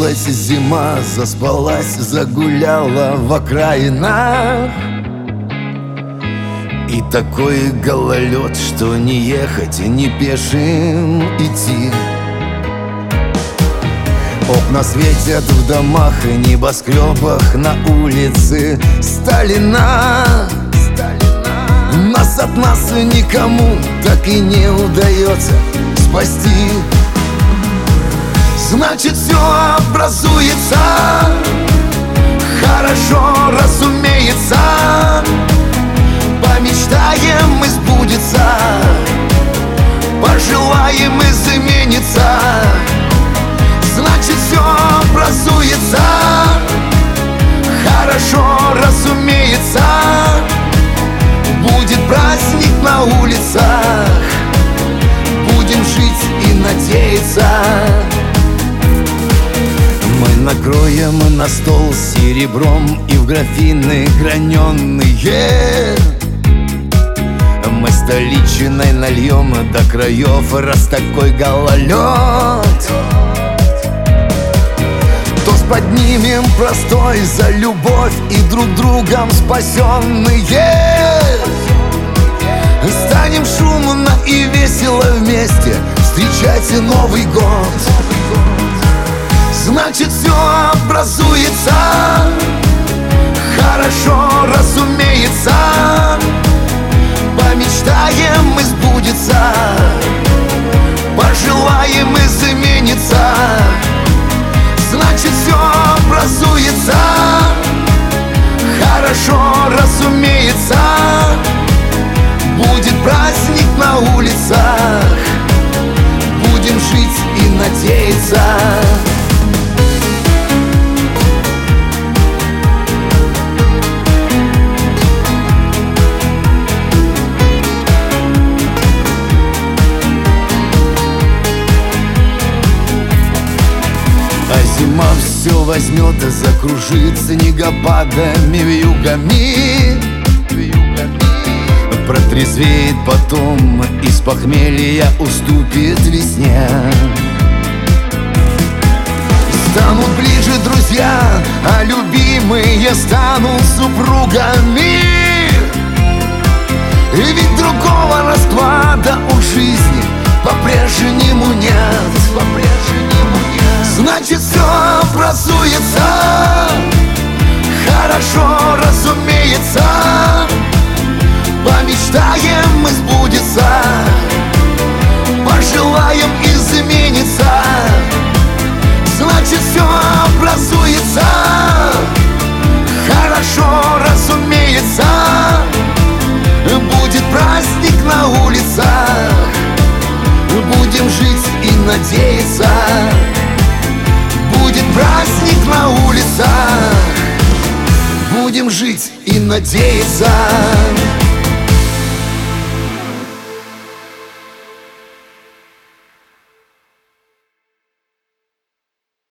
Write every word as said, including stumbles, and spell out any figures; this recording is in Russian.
Кончилась зима, заспалась, загуляла в окраинах. И такой гололед, что не ехать и не пешим идти. Окна светят в домах и небоскребах, на улице Сталина. Нас от нас никому так и не удается спасти. Значит, все образуется, хорошо, разумеется. Помечтаем, и сбудется, пожелаем, и изменится. Значит, все образуется, хорошо, разумеется. Будет праздник на улицах, будем жить и надеяться. Мы накроем на стол серебром и в графины граненые. Мы столичной нальем до краев, раз такой гололед. Тост поднимем простой за любовь и друг другом спасенные. Станем шумно и весело вместе встречать Новый год. Значит, все образуется, хорошо, разумеется. Помечтаем, и сбудется, пожелаем, и изменится. Значит, все образуется, хорошо, разумеется. Будет праздник на улицах, будем жить и надеяться. Зима все возьмет и закружит снегопадами, вьюгами. Протрезвеет потом, из похмелья уступит весне. Станут ближе друзья, а любимые станут супругами. И ведь другого расклада у жизни по-прежнему нет, по-прежнему нет. Значит, все образуется, хорошо, разумеется. Помечтаем, и сбудется, пожелаем, и изменится. Значит, все образуется, хорошо, разумеется. Будет праздник на улицах, будем жить и надеяться. Будет праздник на улицах, будем жить и надеяться.